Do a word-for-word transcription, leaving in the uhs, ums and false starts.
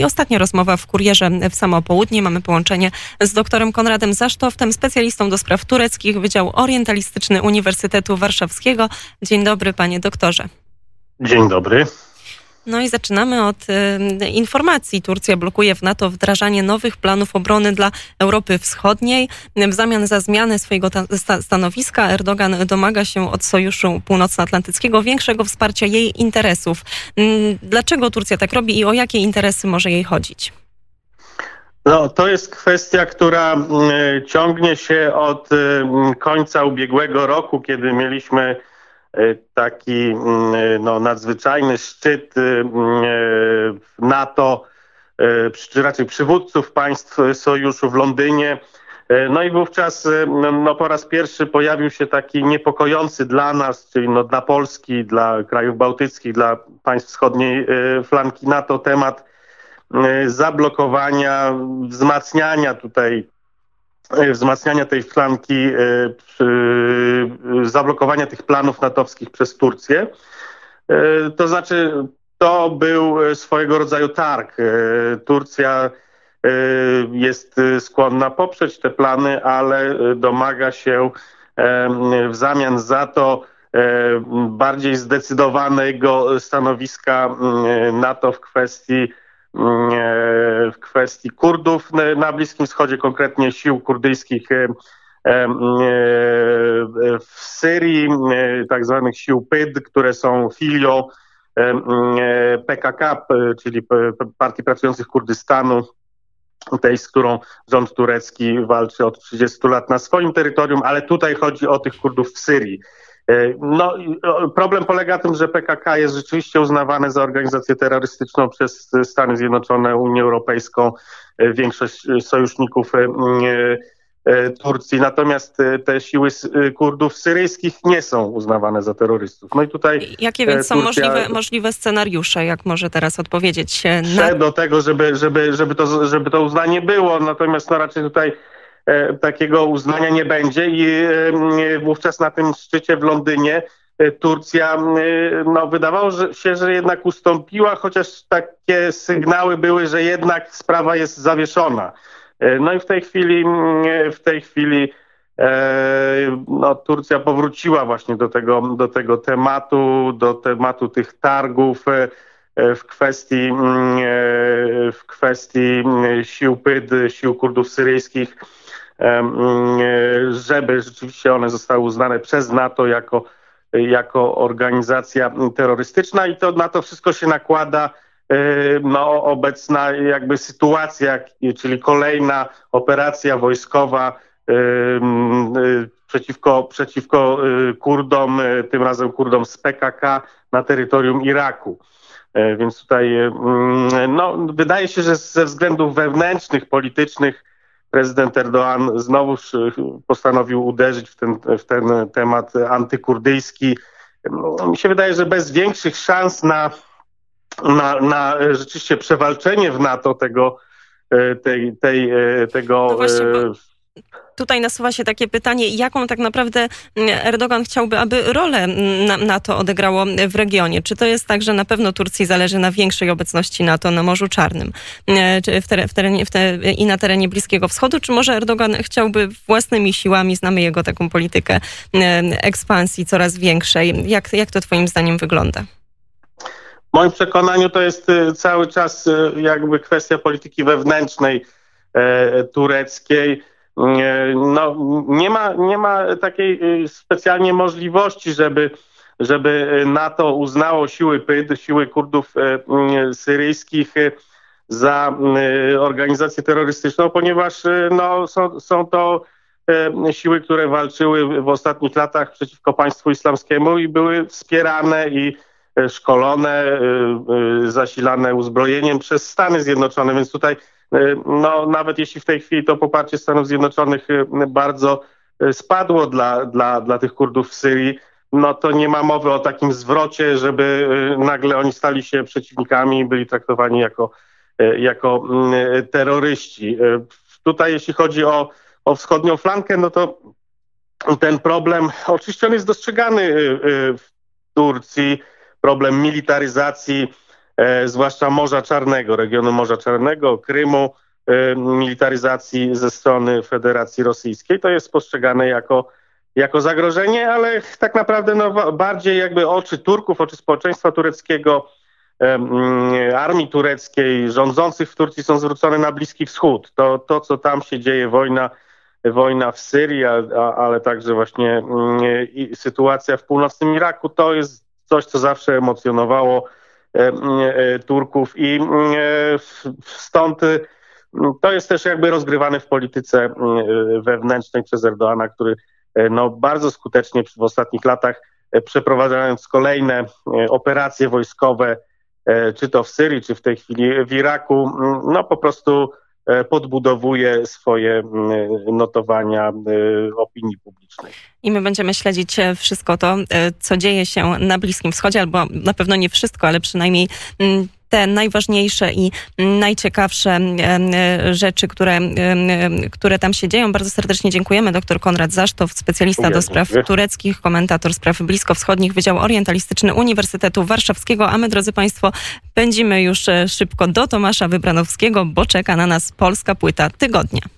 I ostatnia rozmowa w Kurierze w samo południe. Mamy połączenie z doktorem Konradem Zasztowtem, specjalistą do spraw tureckich, Wydział Orientalistyczny Uniwersytetu Warszawskiego. Dzień dobry, panie doktorze. Dzień dobry. No i zaczynamy od y, informacji. Turcja blokuje w NATO wdrażanie nowych planów obrony dla Europy Wschodniej. W zamian za zmianę swojego ta, sta, stanowiska Erdogan domaga się od Sojuszu Północnoatlantyckiego większego wsparcia jej interesów. Y, dlaczego Turcja tak robi i o jakie interesy może jej chodzić? No, to jest kwestia, która y, ciągnie się od y, końca ubiegłego roku, kiedy mieliśmy taki no, nadzwyczajny szczyt NATO, czy raczej przywódców państw sojuszu w Londynie. No i wówczas no, po raz pierwszy pojawił się taki niepokojący dla nas, czyli no, dla Polski, dla krajów bałtyckich, dla państw wschodniej flanki NATO temat zablokowania, wzmacniania tutaj wzmacniania tej flanki, zablokowania tych planów natowskich przez Turcję. To znaczy, to był swojego rodzaju targ. Turcja jest skłonna poprzeć te plany, ale domaga się w zamian za to bardziej zdecydowanego stanowiska NATO w kwestii w kwestii Kurdów na Bliskim Wschodzie, konkretnie sił kurdyjskich w Syrii, tak zwanych sił P Y D, które są filią P K K, czyli Partii Pracujących Kurdystanu, tej, z którą rząd turecki walczy od trzydziestu lat na swoim terytorium, ale tutaj chodzi o tych Kurdów w Syrii. No, problem polega na tym, że P K K jest rzeczywiście uznawane za organizację terrorystyczną przez Stany Zjednoczone, Unię Europejską, większość sojuszników Turcji, natomiast te siły Kurdów syryjskich nie są uznawane za terrorystów. No i tutaj jakie więc są Turcja możliwe, możliwe scenariusze, jak może teraz odpowiedzieć na... do tego, żeby, żeby, żeby, to, żeby to uznanie było, natomiast no raczej tutaj takiego uznania nie będzie i wówczas na tym szczycie w Londynie Turcja no, wydawało się, że jednak ustąpiła, chociaż takie sygnały były, że jednak sprawa jest zawieszona. No i w tej chwili, w tej chwili no, Turcja powróciła właśnie do tego, do tego tematu, do tematu tych targów w kwestii, w kwestii sił P Y D, sił Kurdów syryjskich, żeby rzeczywiście one zostały uznane przez NATO jako, jako organizacja terrorystyczna i to na to wszystko się nakłada no, obecna jakby sytuacja, czyli kolejna operacja wojskowa przeciwko, przeciwko Kurdom, tym razem Kurdom z P K K na terytorium Iraku. Więc tutaj no, wydaje się, że ze względów wewnętrznych, politycznych prezydent Erdoğan znowuż postanowił uderzyć w ten, w ten temat antykurdyjski. Mi się wydaje, że bez większych szans na, na, na rzeczywiście przewalczenie w NATO tego, tej, tej, tego... No właśnie, bo... Tutaj nasuwa się takie pytanie, jaką tak naprawdę Erdogan chciałby, aby rolę NATO odegrało w regionie. Czy to jest tak, że na pewno Turcji zależy na większej obecności NATO na Morzu Czarnym w ter- w terenie, w te- i na terenie Bliskiego Wschodu, czy może Erdogan chciałby własnymi siłami, znamy jego taką politykę ekspansji coraz większej. Jak, jak to twoim zdaniem wygląda? W moim przekonaniu to jest cały czas jakby kwestia polityki wewnętrznej e, tureckiej. No, nie ma, nie ma takiej specjalnie możliwości, żeby, żeby NATO uznało siły P Y D, siły Kurdów syryjskich za organizację terrorystyczną, ponieważ no, są, są to siły, które walczyły w ostatnich latach przeciwko państwu islamskiemu i były wspierane i szkolone, zasilane uzbrojeniem przez Stany Zjednoczone, więc tutaj no, nawet jeśli w tej chwili to poparcie Stanów Zjednoczonych bardzo spadło dla, dla, dla tych Kurdów w Syrii, no to nie ma mowy o takim zwrocie, żeby nagle oni stali się przeciwnikami i byli traktowani jako, jako terroryści. Tutaj jeśli chodzi o, o wschodnią flankę, no to ten problem, oczywiście on jest dostrzegany w Turcji, problem militaryzacji e, zwłaszcza Morza Czarnego, regionu Morza Czarnego, Krymu, e, militaryzacji ze strony Federacji Rosyjskiej. To jest postrzegane jako, jako zagrożenie, ale tak naprawdę no, bardziej jakby oczy Turków, oczy społeczeństwa tureckiego, armii tureckiej, rządzących w Turcji są zwrócone na Bliski Wschód. To, to co tam się dzieje, wojna, wojna w Syrii, a, ale także właśnie i sytuacja w północnym Iraku, to jest coś, co zawsze emocjonowało Turków i stąd to jest też jakby rozgrywane w polityce wewnętrznej przez Erdoana, który no, bardzo skutecznie w ostatnich latach, przeprowadzając kolejne operacje wojskowe, czy to w Syrii, czy w tej chwili w Iraku, no po prostu podbudowuje swoje notowania opinii publicznej. I my będziemy śledzić wszystko to, co dzieje się na Bliskim Wschodzie, albo na pewno nie wszystko, ale przynajmniej te najważniejsze i najciekawsze rzeczy, które, które tam się dzieją. Bardzo serdecznie dziękujemy. Doktor Konrad Zasztow, specjalista do spraw tureckich, komentator spraw bliskowschodnich, Wydział Orientalistyczny Uniwersytetu Warszawskiego. A my, drodzy Państwo, pędzimy już szybko do Tomasza Wybranowskiego, bo czeka na nas polska płyta tygodnia.